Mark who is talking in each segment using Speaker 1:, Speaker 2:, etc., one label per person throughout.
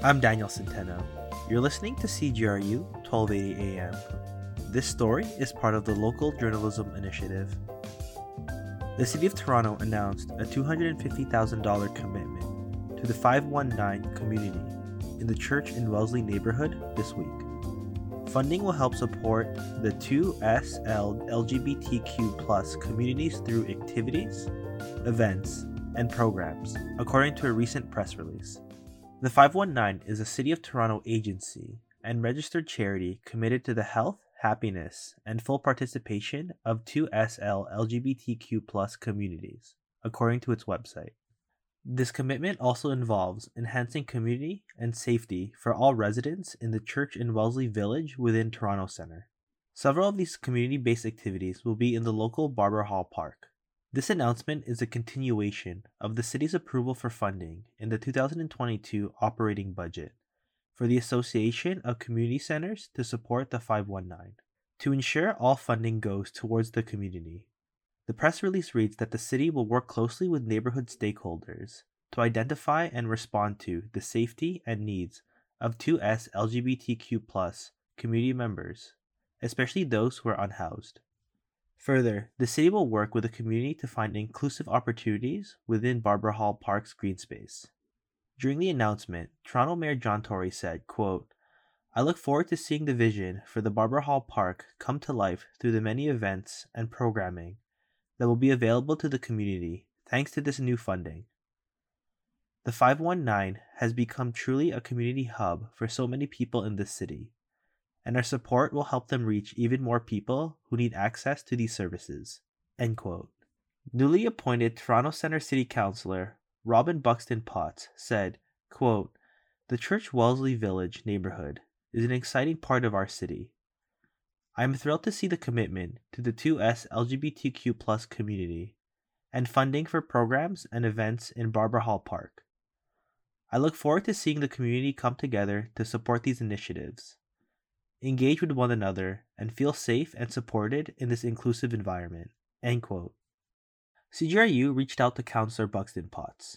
Speaker 1: I'm Daniel Centeno. You're listening to CGRU 1280 AM. This story is part of the Local Journalism Initiative. The City of Toronto announced a $250,000 commitment to the 519 community in the Church in Wellesley neighborhood this week. Funding will help support the 2SL LGBTQ+ communities through activities, events, and programs, according to a recent press release. The 519 is a City of Toronto agency and registered charity committed to the health, happiness, and full participation of 2SL LGBTQ+ communities, according to its website. This commitment also involves enhancing community and safety for all residents in the Church in Wellesley Village within Toronto Centre. Several of these community-based activities will be in the local Barber Hall Park. This announcement is a continuation of the city's approval for funding in the 2022 operating budget for the Association of Community Centers to support the 519, to ensure all funding goes towards the community. The press release reads that the city will work closely with neighborhood stakeholders to identify and respond to the safety and needs of 2S LGBTQ+ community members, especially those who are unhoused. Further, the city will work with the community to find inclusive opportunities within Barber Hall Park's green space. During the announcement, Toronto Mayor John Tory said, quote, "I look forward to seeing the vision for the Barber Hall Park come to life through the many events and programming that will be available to the community thanks to this new funding. The 519 has become truly a community hub for so many people in this city, and our support will help them reach even more people who need access to these services." End quote. Newly appointed Toronto Centre City Councillor Robin Buxton Potts said, quote, "The Church Wellesley Village neighborhood is an exciting part of our city. I am thrilled to see the commitment to the 2S LGBTQ+ community and funding for programs and events in Barber Hall Park. I look forward to seeing the community come together to support these initiatives, engage with one another, and feel safe and supported in this inclusive environment." End quote. CGRU reached out to Councillor Buxton Potts.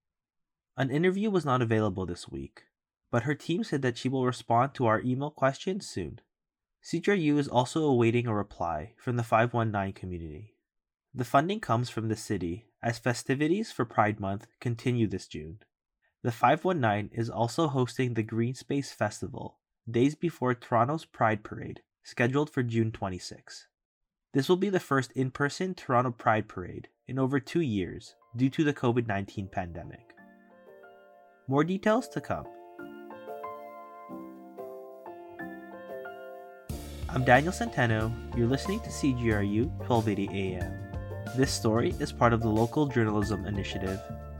Speaker 1: An interview was not available this week, but her team said that she will respond to our email questions soon. CGRU is also awaiting a reply from the 519 community. The funding comes from the city as festivities for Pride Month continue this June. The 519 is also hosting the Green Space Festival days before Toronto's Pride Parade, scheduled for June 26. This will be the first in-person Toronto Pride Parade in over 2 years due to the COVID-19 pandemic. More details to come. I'm Daniel Centeno. You're listening to CGRU 1280 AM. This story is part of the Local Journalism Initiative.